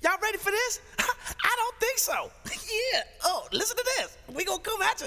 Y'all ready for this? I don't think so. Yeah. Oh, listen to this. We gonna come at you.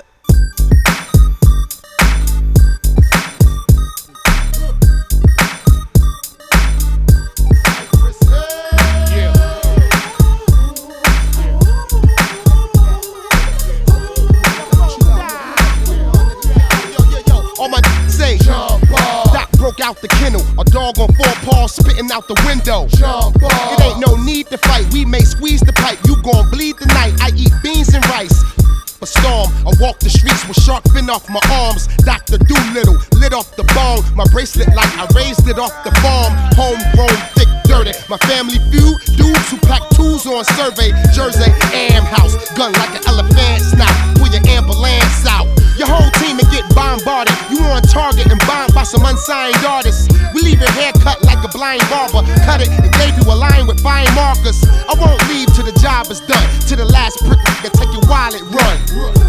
All my say, Doc broke out the kennel. A dog on 4 paws spitting out the window. It ain't no need to fight. We may squeeze the pipe. You gon' bleed tonight. I eat beans and rice. A storm, I walk the streets with shark fin off my arms. Dr. Doolittle lit off the bone. My bracelet like I raised it off the farm. Homegrown, thick, dirty. My family feud, dudes who pack tools on survey. Jersey, Am House, gun like an elephant snout. Pull your ambulance out. Your whole team and get bombarded. You on target and bombed by some unsigned artists. We leave your hair cut like a blind barber. Cut it and gave you a line with fine markers. I won't leave till the job is done. To the last prick, nigga, take your wallet, run.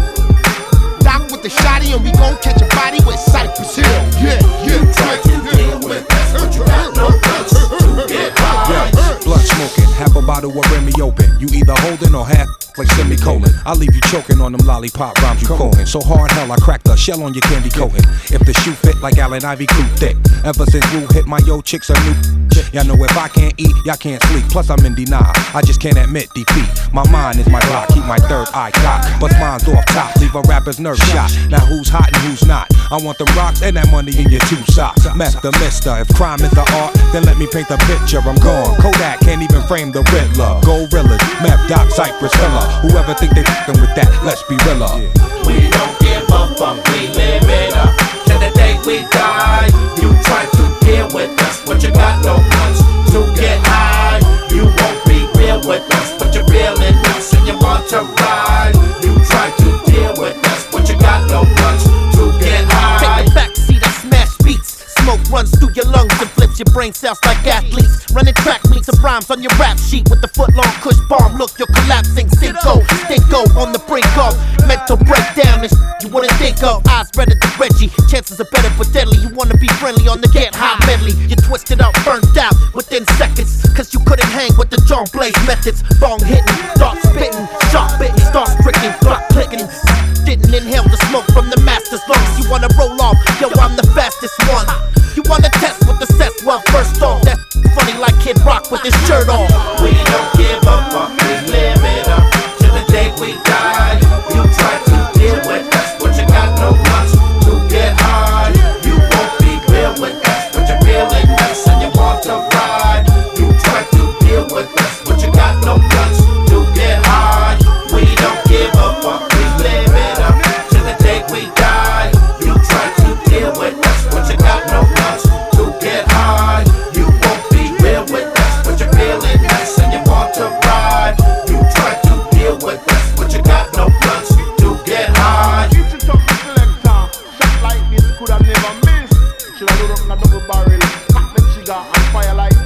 Doc with the shotty and we gon' catch a body with Cypress Hill. Yeah, yeah. Try to deal with us, but you got no guts to get high. Blunt smoking, half a bottle of Remy open. You either holding or half like semicolon. I leave you choking on them lollipop rhymes you quoting. So hard hell I cracked the shell on your candy coating. If the shoe fit like Allen Ivy, crew thick. Ever since Wu hit my yo chicks a new. Y'all know if I can't eat, y'all can't sleep. Plus I'm in denial, I just can't admit defeat. My mind is my block, keep my third eye cocked. Bust mine's off top, leave a rapper's nerve shot. Now who's hot and who's not? I want them rocks and that money in your 2 socks. Mess the mister, if crime is the art, then let me paint the picture. I'm gone, Kodak can't even frame the Riddler. Gorillas, Meth, Doc, Cypress, Hiller. Whoever think they f***ing with that, let's be realer. We don't give a fuck, we live it up till the day we die. You try to deal with us, but you got no guts to get high. You won't be real with us, but you're feeling us and you want to ride. You try to deal with us, but you got no guts to get high. Take a backseat, I smash beats. Smoke runs through your lungs and flips your brain cells like athletes. Running track meets and rhymes on your rap sheet with the foot-long Kush bomb. Look, you're collapsing. Cinco, on the brink of mental breakdown. And you wouldn't think of. Eyes redder than Reggie. Chances are better but deadly. You wanna be friendly on the get high medley. You twisted up, burnt out within seconds. Cause you couldn't hang with the John Blaze methods. Bong hitting, start spitting, sharp bitten, start stricken, block clicking. Didn't inhale the smoke from the master's lungs. You wanna roll off, yo, I'm the fastest one. You wanna test with the sets? Well, first off, that's funny like Kid Rock with his shirt off. We don't give a fuck, we live it up till the day we die. You try to deal with us, but you got no guts to get high. You won't be real with us, but you're feeling us and you want to ride. You try to deal with us, but you got no guts to get high. We don't give a fuck, we live it up till the day we die. You try to deal with us, but you got no guts to get high. You won't be real with us, but you're feeling us and you want to ride. You try to deal with us, but you got no guts to get high. Keep it up, selector. Shot like this could have never missed. Should have load up in a double barrel. Cock the trigger and fire like